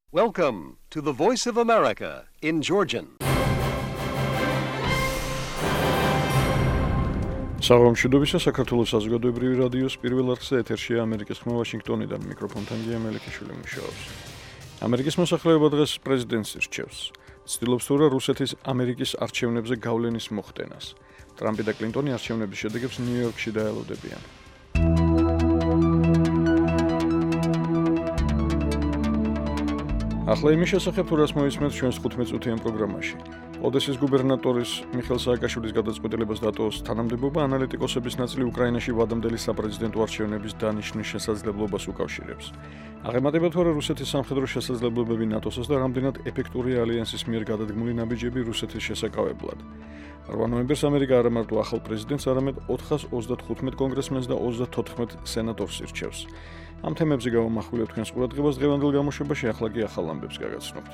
Welcome to the Voice of America in Georgian. საღამოშიდობისა საქართველოს საზოგადოებრივი რადიოს პირველ არხზე ეთერშია ამერიკის ხმა ვაშინგტონიდან მიკროფონთან გია მელიქიშვილი მუშაობს. ამერიკის მოსახლეობა დღეს პრეზიდენტს ირჩევს. ცდილობს თუ რა რუსეთის ამერიკის არჩევნებზე გავლენის მოხდენას. ტრამპი და კლინტონი არჩევნების შედეგებს ნიუ-იორკში დაელოდებიან. ახლა იმის შესახებ თუ რას მოისმენთ ჩვენს 15-წუთიან პროგრამაში. ოდესის გუბერნატორის მიხეილ სააკაშვილის გადაწყვეტილებას დატოვოს თანამდებობა ანალიტიკოსების ნაწილი უკრაინაში ვადამდელი საპრეზიდენტო არჩევნების დანიშვნის შესაძლებლობას უკავშირებს. აღემატება თუ არა რუსეთის სამხედრო შესაძლებლობები ნატოსას და რამდენად ეფექტურია ალიანსის მიერ გადადგმული ნაბიჯები რუსეთის შესაკავებლად. 8 ნოემბერს ამერიკა არა მარტო ახალ პრეზიდენტს, არამედ 435 კონგრესმენს და 34 სენატორს ირჩევს. ამ თემებზე გავამახვილებთ თქვენს ყურადღებას დღევანდელ გამოშვებაში, ახლა კი ახალ ამბებს გაგაცნობთ.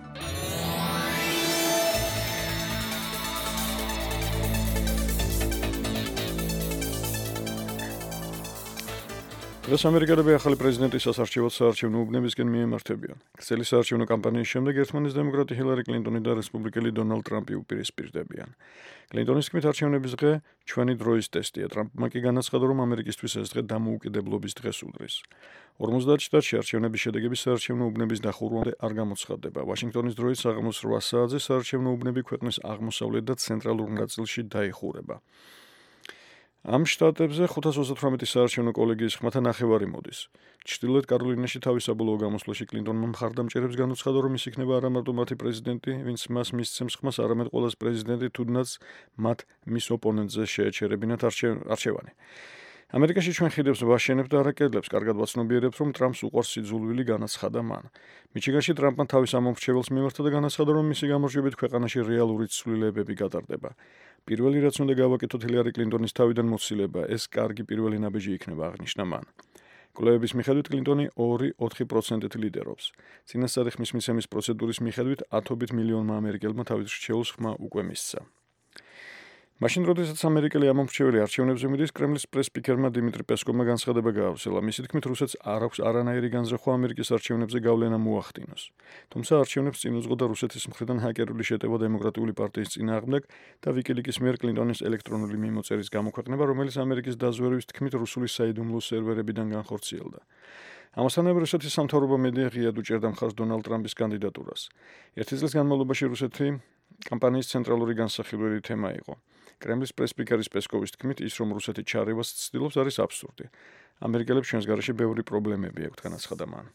დღეს ამერიკელები ახალი პრეზიდენტის სასარჩევად საარჩევნო უბნებისკენ მიემართებიან. ქსელი საარჩევნო კამპანიის შემდეგ ერთმანეთს დემოკრატი ჰილარი კლინტონი და რესპუბლიკელი დონალდ ტრამპი უპირისპირდებიან. კლინტონის თქმით არჩევნების დღე ჩვენი დროის ტესტია. ტრამპმა კი განაცხადა, რომ ამერიკისთვის ეს დღე დამოუკიდებლობის დღეს უდრის. 50 შტატში არჩევნების შედეგები საარჩევნო უბნების დახურვამდე არ გამოცხადდება. ვაშინგტონის დროით საღამოს 8 საათზე საარჩევნო უბნები ქვეყნის აღმოსავლეთ და ცენტრალურ ნაწილში დაიხურება. ამ შტატებზე 528 საარჩევნო კოლეგიის ხმათა ნახევარი მოდის. ჩრდილოეთ კაროლინაში თავის საბოლოო გამოსვლაში კლინტონმა მხარდამჭერებს განუცხადა, რომ ის იქნება არა მარტო მათი პრეზიდენტი, ვინც მას მისცემს ხმას, არამედ ყველას პრეზიდენტი, თუნდაც მათ მის ოპონენტზე შეეჩერებინათ არჩევანი. ამერიკაში ჩვენ ხიდებს ვაშენებთ და არა კედლებს, კარგად ვაცნობიერებთ, რომ ტრამპს უყვარს სიძულვილი, განაცხადა მან. მიჩიგანში ტრამპმა თავის ამომრჩეველს მიმართა და განაცხადა, რომ მისი გამარჯვებით ქვეყანაში რეალური ცვლილებები გატარდება. პირველი რაც უნდა გავაკეთოთ ჰილარი კლინტონის თავიდან მოცილება, ეს კარგი პირველი ნაბიჯი იქნება, აღნიშნა მან. კვლევების მიხედვით კლინტონი 2-4%-ით ლიდერობს. წინასწარი ხმის მიცემის პროცედურის მიხედვით 10 მილიონმა ამერიკელმა თავის რჩეულს ხმა უკვე მისცა. მაშინ როდესაც ამერიკელი ამომრჩეველი არჩევნებზე მიდის, კრემლის პრეს-სპიკერმა დიმიტრი პესკოვმა განცხადება გაავრცელა. მისი თქმით, რუსეთს არ აქვს არანაირი განზრახვა ამერიკის არჩევნებზე გავლენა მოახდინოს. თუმცა არჩევნებს წინ უძღოდა და რუსეთის მხრიდან ჰაკერული შეტევა დემოკრატიული პარტიის წინააღმდეგ და ვიკილიკის მიერ კლინტონის ელექტრონული მიმოწერის გამოქვეყნება, რომელიც ამერიკის დაზვერვის თქმით რუსული საიდუმლო სერვერებიდან განხორციელდა. ამასთანავე რუსეთის სამთავრობო მედია ღიად უჭერდა მხარს დონალდ ტრამპის კანდიდატურას. 1 წლის განმავლობაში რუსეთი კამპანიის ცენტრალური განსახილველი თემა იყო. კრემლის პრეს-სპიკერის პესკოვის თქმით, ის რომ რუსეთი ჩარევას ცდილობს, არის აბსურდი. ამერიკელებს ჩვენს გარეშე ბევრი პრობლემები აქვთ, განაცხადა მან.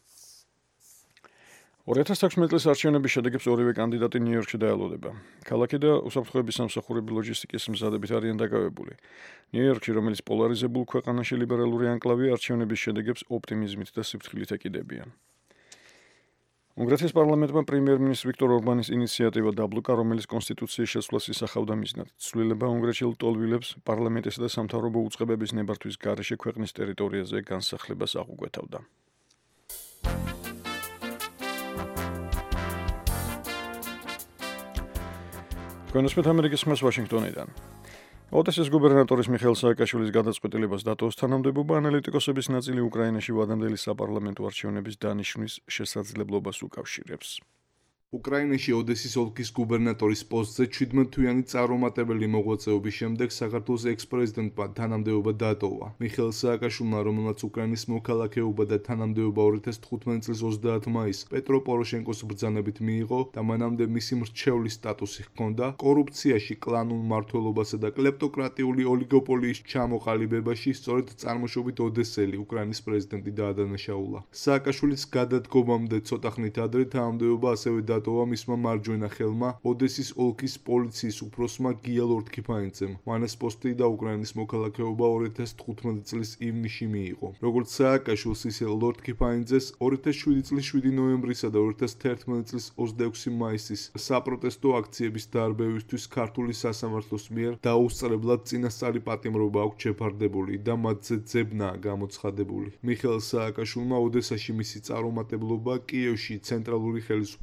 2016 წლის არჩევნების შედეგებს ორივე კანდიდატი ნიუ-იორკში დაელოდება. ქალაქი და უსაფრთხოების სამსახურები ლოჯისტიკის მზადებით არიან დაკავებული. ნიუ-იორკში, რომელიც პოლარიზებულ ქვეყანაში ლიბერალური ანკლავია, არჩევნების შედეგებს ოპტიმიზმით და სიფრთხილით ეკიდებიან. უნგრეთის პარლამენტმა პრემიერ-მინისტრ ვიქტორ ორბანის ინიციატივა დაბლოკა, რომელიც კონსტიტუციის შესვლას ისახავდა მიზნად. ცვლილება უნგრეთში ლტოლვილებს პარლამენტისა და სამთავრობო უწყებების ნებართვის გარეშე ქვეყნის ტერიტორიაზე განსახლებას აღუკვეთავდა. თქვენ უსმენთ ამერიკის ხმას ვაშინგტონიდან. ოდესის გუბერნატორის მიხეილ სააკაშვილის გადაწყვეტილებას დატოვოს თანამდებობა ანალიტიკოსების ნაწილი უკრაინაში ვადამდელი საპარლამენტო არჩევნების დანიშვნის შესაძლებლობას უკავშირებს. უკრაინაში ოდესის ოლქის გუბერნატორის პოსტზე 17-თვიანი წარუმატებელი მოღვაწეობის შემდეგ საქართველოს ექს-პრეზიდენტმა თანამდებობა დატოვა. მიხეილ სააკაშვილმა, რომელმაც უკრაინის მოქალაქეობა და თანამდებობა 2015 წლის 30 მაისს პეტრო პოროშენკოს ბრძანებით მიიღო და მანამდე მისი მრჩევლის სტატუსი ჰქონდა, კორუფციაში, კლანურ მმართველობასა და კლეპტოკრატიული ოლიგოპოლიის ჩამოყალიბებაში სწორედ წარმოშობით ოდესელი უკრაინის პრეზიდენტი დაადანაშაულა. სააკაშვილის გადადგომამდე ცოტა ხნით ადრე თანამდებობა ასევე დატოვა მისმა მარჯვენა ხელმა, ოდესის ოლქის პოლიციის უფროსმა გია ლორთქიფანიძემ. მან ეს პოსტი და უკრაინის მოქალაქეობა 2015 წლის ივნისში მიიღო. როგორც სააკაშვილს, ისე ლორთქიფანიძეს 2007 წლის 7 ნოემბრისა და 2011 წლის 26 მაისის საპროტესტო აქციების დარბევისთვის ქართული სასამართლოს მიერ დაუსწრებლად წინასწარი პატიმრობა აქვს შეფარდებული და მათზე ძებნაა გამოცხადებული. მიხეილ სააკაშვილმა ოდესაში მისი წარუმატებლობა, კიევში ცენტრალური ხელისუფლების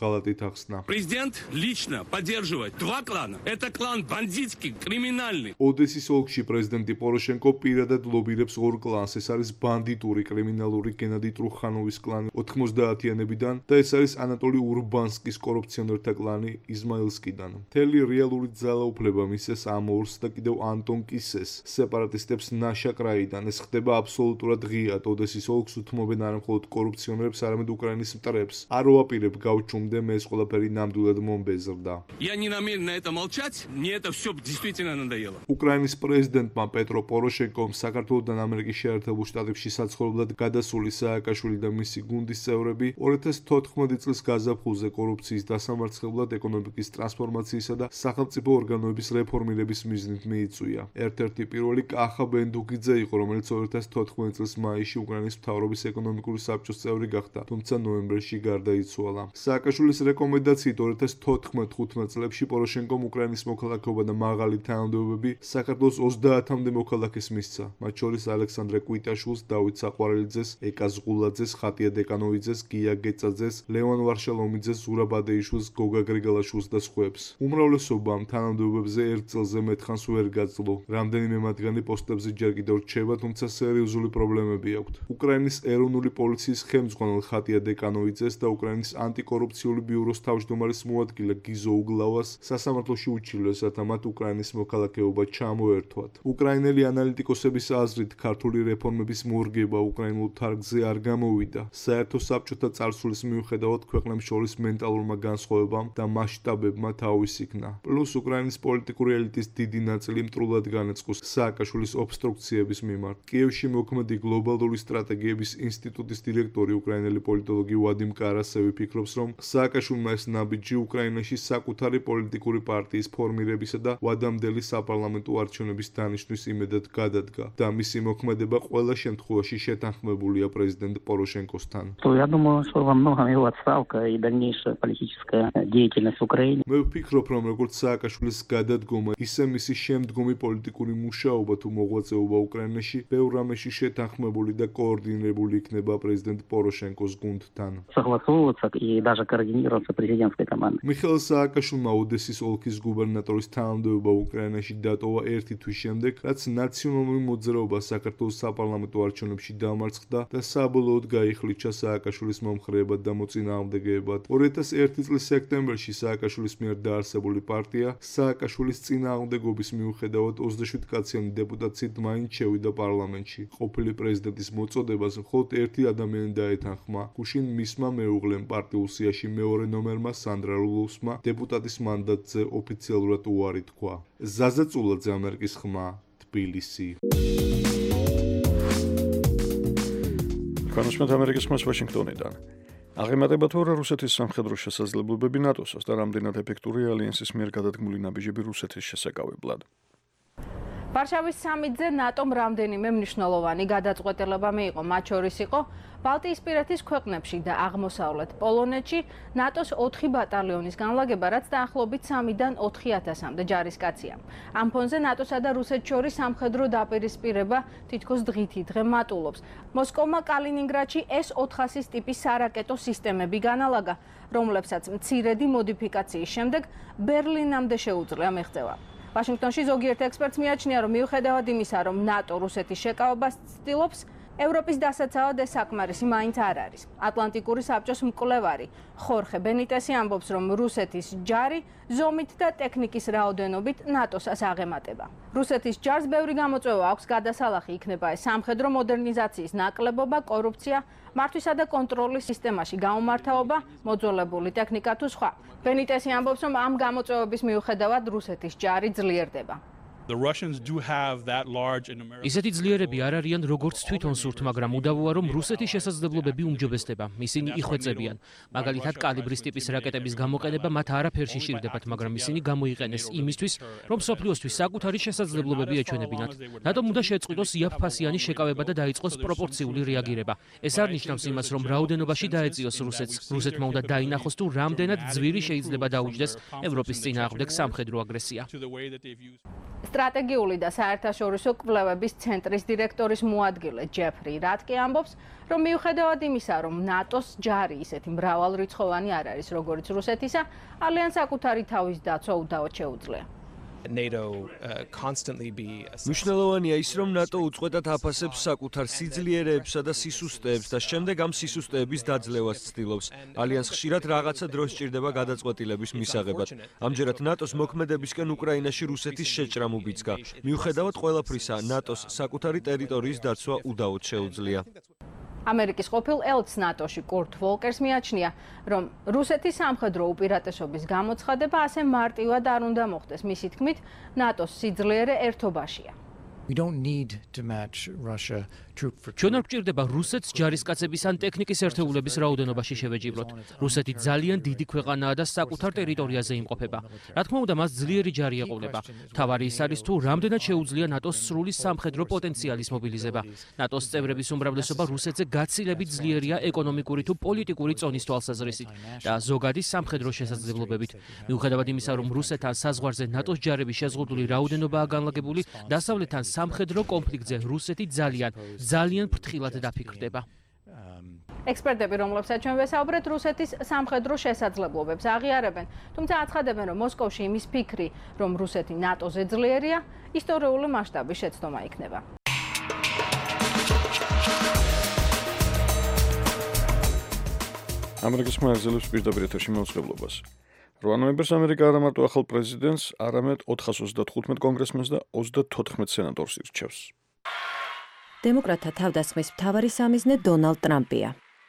ღალატით ახსნა. Президент лично поддерживает два клана. Это клан бандитский, криминальный. ოდესის ოლქში პრეზიდენტი პოროშენკო პირადად ლობირებს ორ კლანს. ეს არის ბანდიტური, კრიმინალური გენადი ტრუხანოვის კლანი 90-იანებიდან და ეს არის ანატოლი ურბანსკის კორუფციონერთა კლანი იზმაილსკიდან. მთელი რეალური ძალაუფლება მისცეს ამ ორს და კიდევ ანტონ კისეს სეპარატისტებს ნაშაკრაიდან. ეს ხდება აბსოლუტურად ღიად. ოდესის ოლქს უთმობენ არა მხოლოდ კორუფციონერებს, არამედ უკრაინის მტრებს. არ ვაპირებ გავჩუმდე, მე ეს ყველაფერი ნამდვილად მომბეზრდა. Я не намерен на это молчать. Мне это все действительно надоело. უკრაინის პრეზიდენტმა პეტრო პოროშენკომ საქართველოსთან ამერიკის შეერთებულ შტატებში საცხოვრებლად გადასული სააკაშვილი და მისი გუნდის წევრები 2014 წლის გაზაფხულზე კორუფციის დასამარცხებლად, ეკონომიკის ტრანსფორმაციისა და სახელმწიფო ორგანოების რეფორმირების მიზნით მიიწვია. ერთ-ერთი პირველი კახა ბენდუგიძე იყო, რომელიც 2014 წლის მაისში უკრაინის მთავრობის ეკონომიკური საბჭოს წევრი გახდა, თუმცა ნოემბერში გარდაიცვალა. სააკაშვილის რეკომენდაციით 2014-15 წლებში პოროშენკომ უკრაინის მოქალაქეობა და მაღალი თანამდებობები საქართველოს 30-მდე მოქალაქეს მისცა, მათ შორის ალექსანდრე კვიტაშვილს, დავით საყვარელიძეს, ეკა ზღულაძეს, ხატია დეკანოვიძეს, გია გეწაძეს, ლევან ვარშალომიძეს, ზურაბ ადეიშვილს, გოგა გრიგალაშვილს და სხვებს. უმრავლესობამ თანამდებობებზე ერთ წელზე მეტხანს ვერ გაძლო. რამდენიმე მათგანი პოსტებზე ჯერ კიდევ რჩება, თუმცა სერიოზული პრობლემები აქვთ. უკრაინის ეროვნული პოლიციის ხელმძღვანელ ხატია დეკანოვიძეს და უკრაინის ანტიკორუფციული ბიუროს თავმჯდომარის მოადგილე გიზო უგლავას სასამართლოში უჩივლეს, რათა მათ უკრაინის მოქალაქეობა ჩამოერთვათ. უკრაინელი ანალიტიკოსების აზრით, ქართული რეფორმების მორგება უკრაინულ თარგზე არ გამოვიდა. საერთო საბჭოთა წარსულის მიუხედავად ქვეყნებს შორის მენტალურმა განსხვავებამ და მასშტაბებმა თავის იქნა. პლუს უკრაინის პოლიტიკური ელიტის დიდი ნაწილი მტრულად განეწყოს სააკაშვილის ობსტრუქციების მიმართ. კიევში მოქმედი გლობალური სტრატეგიების ინსტიტუტის დირექტორი უკრაინელი პოლიტოლოგი ვადიმ კარასევი ფიქრობს, რომ სააკაშვილმა ეს ნაბიჯი უკრაინაში საკუთარი პოლიტიკური პარტიის ფორმირებისა და ვადამდელი საპარლამენტო არჩევნების დანიშვნის იმედად გადადგა და მისი მოქმედება ყველა შემთხვევაში შეთანხმებულია პრეზიდენტ პოროშენკოსთან. Я думаю, что во многом его отставка и дальнейшая политическая деятельность в Украине. მე ვფიქრობ, რომ როგორც სააკაშვილის გადადგომა, ისე მისი შემდგომი პოლიტიკური მუშაობა თუ მოღვაწეობა უკრაინაში ბევრ რამეში შეთანხმებული და კოორდინირებული იქნება პრეზიდენტ პოროშენკოს გუნდთან. Согласовываться и даже координироваться президентской командой. მიხეილ სააკაშვილმა ოდესის ოლქის გუბერნატორის თანამდებობა უკრაინაში დატოვა ერთი თვის შემდეგ, რაც ნაციონალური მოძრაობა საქართველოს საპარლამენტო არჩევნებში დამარცხდა და საბოლოოდ გაიხლიჩა სააკაშვილის მომხრეებად და მოწინააღმდეგეებად. 2001 წლის სექტემბერში სააკაშვილის მიერ დაარსებული პარტია სააკაშვილის წინააღმდეგობის მიუხედავად 27-კაციანი დეპუტაციით მაინც შევიდა პარლამენტში. ყოფილი პრეზიდენტის მოწოდებას მხოლოდ ერთი ადამიანი დაეთანხმა, გუშინ მისმა მეუღლემ პარტიულ სიაში მეორე ნომერმა სანდრა ლულოვსმა დეპუტატის მანდატზე ოფიციალურად უარი თქვა. ზაზა წულაძე, ამერიკის ხმა, თბილისი. განსხვავებით ამერიკის ხმას ვაშინგტონიდან. აღემატება თუ არა რუსეთის სამხედრო შესაძლებლობები ნატოს-ს და რამდენად ეფექტურია ალიანსის მიერ გადადგმული ნაბიჯები რუსეთის შესაკავებლად. ვარშავის სამიტზე ნატომ რამდენიმე მნიშვნელოვანი გადაწყვეტილება მიიღო, მათ შორის იყო ბალტიისპირეთის ქვეყნებში და აღმოსავლეთ პოლონეთში ნატოს 4 ბატალიონის განლაგება, რაც დაახლოებით 3-დან 4000-მდე ჯარისკაცია. ამ ფონზე ნატოსა და რუსეთს შორის სამხედრო დაპირისპირება თითქოს დღითი დღე მატულობს. მოსკოვმა კალინინგრადში S-400 ტიპის სარაკეტო სისტემები განალაგა, რომლებსაც მცირედი მოდიფიკაციის შემდეგ ბერლინამდე შეუძლია მიღწევა. ვაშინგტონში ზოგიერთ ექსპერტს მიაჩნია, რომ მიუხედავად იმისა, რომ ნატო რუსეთის შეკავებას ცდილობს, ევროპის დასაცავად ეს საკმარისი მაინც არ არის. ატლანტიკური საბჭოს მკვლევარი ხორხე ბენიტესი ამბობს, რომ რუსეთის ჯარი ზომით და ტექნიკის რაოდენობით ნატოს აღემატება. რუსეთის ჯარს ბევრი გამოწვევა აქვს, გადასალახი იქნება ეს სამხედრო მოდერნიზაციის ნაკლებობა, კორუფცია, მართვისა და კონტროლის სისტემაში გაუმართავობა, მოძველებული ტექნიკა თუ სხვა. ბენიტესი ამბობს, რომ ამ გამოწვევების მიუხედავად რუსეთის ჯარი ძლიერდება. ისეთი ძლიერები არ არიან როგორც თვითონ სურთ, მაგრამ უდავოა, რომ რუსეთის შესაძლებლობები უმჯობესდება. ისინი იხვეწებიან. მაგალითად, კალიბრის ტიპის რაკეტების გამოყენება მათ არაფერში სჭირდებათ, მაგრამ ისინი გამოიყენეს იმისთვის, რომ სოფლიოსთვის საკუთარი შესაძლებლობები ეჩვენებინათ. ნატომ უნდა შეწყვიტოს იაფფასიანი შეკავება და დაიწყოს პროპორციული რეაგირება. ეს არ ნიშნავს იმას, რომ რაოდენობაში დაეწიოს რუსეთს. რუსეთმა უნდა დაინახოს, თუ რამდენად ძვირი შეიძლება დაუჯდეს ევროპის წინააღმდეგ სამხედრო აგრესია. სტრატეგიული და საერთაშორისო კვლევების ცენტრის დირექტორის მოადგილე ჯეფრი რატკი ამბობს, რომ მიუხედავად იმისა, რომ ნატოს ჯარი ისეთი მრავალრიცხოვანი არ არის, როგორც რუსეთისა, ალიანსს საკუთარი თავის დაცვა უდავოდ შეუძლია. მნიშვნელოვანია ის, რომ ნატო უწყვეტად აფასებს საკუთარ სიძლიერეებსა და სისუსტეებს და შემდეგ ამ სისუსტეების დაძლევას ცდილობს. ალიანსს ხშირად რაღაცა დრო სჭირდება გადაწყვეტილების მისაღებად. ამჯერად ნატოს მოქმედებისკენ უკრაინაში რუსეთის შეჭრა მუბიძგა. მიუხედავად ყველაფრისა, ნატოს საკუთარი ტერიტორიის დაცვა უდავოდ შეუძლია. ამერიკის ყოფილ ელჩს ნატოში კურტ ვოლკერს მიაჩნია, რომ რუსეთის სამხედრო უპირატესობის გამოცხადება ასე მარტივად არ უნდა მოხდეს. მისი თქმით, ნატოს სიძლიერე ერთობაშია. ჩვენ არ გვჭირდება რუსეთს ჯარისკაცების ან ტექნიკის ერთეულების რაოდენობაში შევეჯიბროთ. რუსეთი ძალიან დიდი ქვეყანაა და საკუთარ ტერიტორიაზე იმყოფება. რა თქმა უნდა, მას ძლიერი ჯარი ეყოლება. მთავარი ის არის, თუ რამდენად შეუძლია ნატოს სრული სამხედრო პოტენციალის მობილიზება. ნატოს წევრების უმრავლესობა რუსეთზე გაცილებით ძლიერია ეკონომიკური თუ პოლიტიკური წონის თვალსაზრისით და ზოგადი სამხედრო შესაძლებლობებით. მიუხედავად იმისა, რომ რუსეთთან საზღვარზე ნატოს ჯარების შეზღუდული რაოდენობაა განლაგებული, დასავლეთთან სამხედრო კონფლიქტზე რუსეთი ძალიან ფრთხილად დაფიქრდება. ექსპერტები, რომლებსაც ჩვენ ვესაუბრეთ, რუსეთის სამხედრო შესაძლებლობებს აღიარებენ, თუმცა აცხადებენ, რომ მოსკოვში იმის ფიქრი, რომ რუსეთი ნატოზე ძლიერია, ისტორიული მასშტაბის შეცდომა იქნება. ამერიკის მოაზრელებს პირდაპირ ეთერში მოუწყებლობას. 8 ნოემბერს ამერიკა არა მარტო ახალ პრეზიდენტს, არამედ 435 კონგრესმენს და 34 სენატორს ირჩევს. დემოკრატთა თავდასხმის მთავარი სამიზნე დონალდ ტრამპია.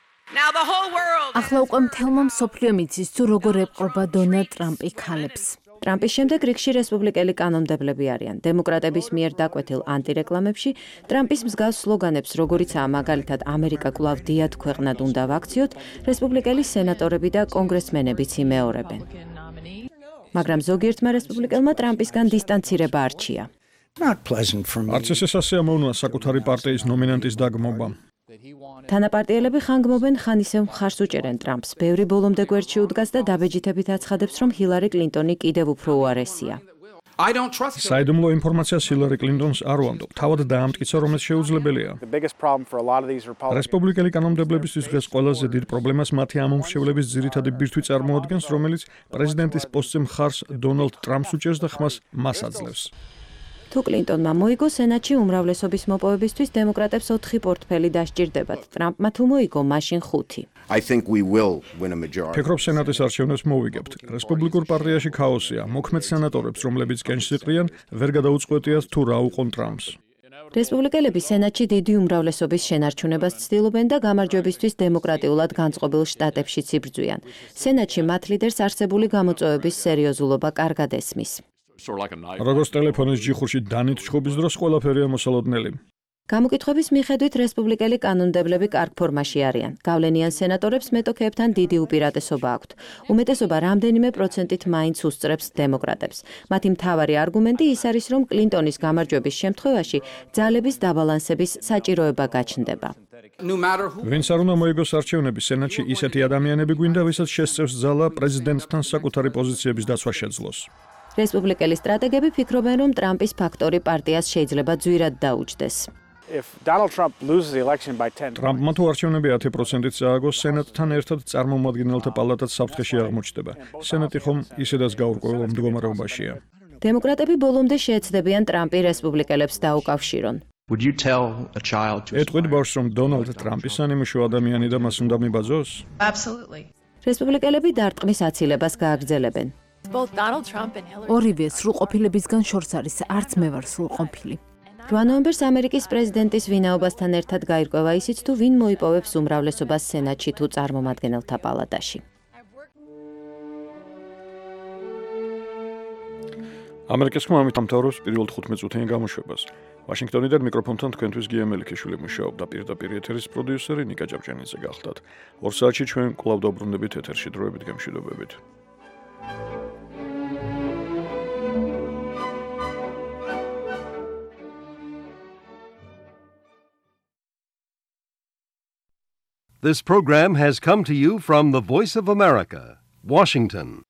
ახლა უკვე მთელმა მსოფლიომ იცის, თუ როგორ ეპყრობა დონალდ ტრამპი ქალებს. ტრამპის შემდეგ რიგში რესპუბლიკელი კანონმდებლები არიან. დემოკრატების მიერ დაკვეთილ ანტირეკლამებში ტრამპის მსგავს სლოგანებს, როგორიცაა მაგალითად ამერიკა კვლავ დიად ქვეყნად უნდა ვაქციოთ, რესპუბლიკელი სენატორები და კონგრესმენებიც იმეორებენ. მაგრამ ზოგიერთმა რესპუბლიკელმა ტრამპისგან დისტანცირება არჩია. არც ეს სასიამოვნოა საკუთარი პარტიის ნომინანტის დაგმობა. თანაპარტიელები ხანგრმობენ ხან ისევ მხარს უჭერენ ტრამპს. ბევრი ბოლომდე გვერდში უდგას და დაბეჯითებით აცხადებს, რომ ჰილარი კლინტონი კიდევ უფრო უარესია. საიდუმლო ინფორმაციას ჰილარი კლინტონს არ ვამბობ. თავად დაამტკიცა, რომ ეს შეუძლებელია. რესპუბლიკელი კანონმდებლებისთვის დღეს ყველაზე დიდ პრობლემას მათი ამომრჩევლების ძირითადი ბირთვი წარმოადგენს, რომელიც პრეზიდენტის პოსტზე მხარს დონალდ ტრამპს უჭერს და ხმას მას აძლევს. თუ კლინტონმა მოიგო სენატში უმრავლესობის მოპოვებისთვის დემოკრატებს 4 პორტფელი დასჭირდებათ. ტრამპმა თუ მოიგო, მაშინ 5. ფიქრობ სენატის არჩევნებს მოვიგებთ. რესპუბლიკურ პარტიაში ქაოსია. მოქმედ სენატორებს, რომლებიც კენჭს იყრიან, ვერ გადაუწყვეტიათ თუ რა უყონ ტრამპს. რესპუბლიკელები სენატში დიდი უმრავლესობის შენარჩუნებას ცდილობენ და გამარჯვებისთვის დემოკრატიულად განწყობილ შტატებშიც იბრძვიან. სენატში მათ ლიდერს არსებული გამოწვევების სერიოზულობა კარგად ესმის. როგორც ტელეფონის ჯიხურში დანით ჩხუბის დროს ყველაფერია მოსალოდნელი. გამოკითხვების მიხედვით რესპუბლიკელი კანონმდებლები კარგ ფორმაში არიან. გავლენიან სენატორებს მეტოქეებთან დიდი უპირატესობა აქვთ. უმეტესობა რამდენიმე პროცენტით მაინც უსწრებს დემოკრატებს. მათი მთავარი არგუმენტი ის არის, რომ კლინტონის გამარჯვების შემთხვევაში ძალების დაბალანსების საჭიროება გაჩნდება. ვინც არ უნდა მოიგოს არჩევნები, სენატში ისეთი ადამიანები გვინდა, ვისაც შესწევს ძალა პრეზიდენტთან საკუთარი პოზიციების დაცვა შეძლოს. რესპუბლიკელი სტრატეგები ფიქრობენ, რომ ტრამპის ფაქტორი პარტიას შეიძლება ძვირად დაუჯდეს. ტრამპმა თუ არჩევნები 10%-ით წააგოს, სენატთან ერთად წარმომადგენელთა პალატაც საფრთხეში აღმოჩნდება. სენატი ხომ ისედაც გაურკვეველ მდგომარეობაშია. დემოკრატები ბოლომდე შეეცდებიან ტრამპი რესპუბლიკელებს დაუკავშირონ. ეტყვით ბავშვს, რომ დონალდ ტრამპი სანიმუშო ადამიანი და მას უნდა მიბაძოს? რესპუბლიკელები დარტყმის აცილებას გააგრძელებენ. ორივე სრულყოფილებისგან შორს არის, არც მე ვარ სრულყოფილი. 8 ნოემბერს ამერიკის პრეზიდენტის ვინაობასთან ერთად გაირკვევა ისიც, თუ ვინ მოიპოვებს უმრავლესობას სენატში თუ წარმომადგენელთა პალატაში. ამერიკის ხმამით ამთავრებს პირველ 15 წუთიან გამოშვებას. ვაშინგტონიდან მიკროფონთან თქვენთვის გია მელიქიშვილი მუშაობდა. პირდაპირ ეთერის პროდიუსერი ნიკა ჭავჭიანიძე გახლდათ. 2 საათში ჩვენ კვლავ დაუბრუნდებით ეთერში. დროებით გემშვიდობებით. This program has come to you from the Voice of America, Washington.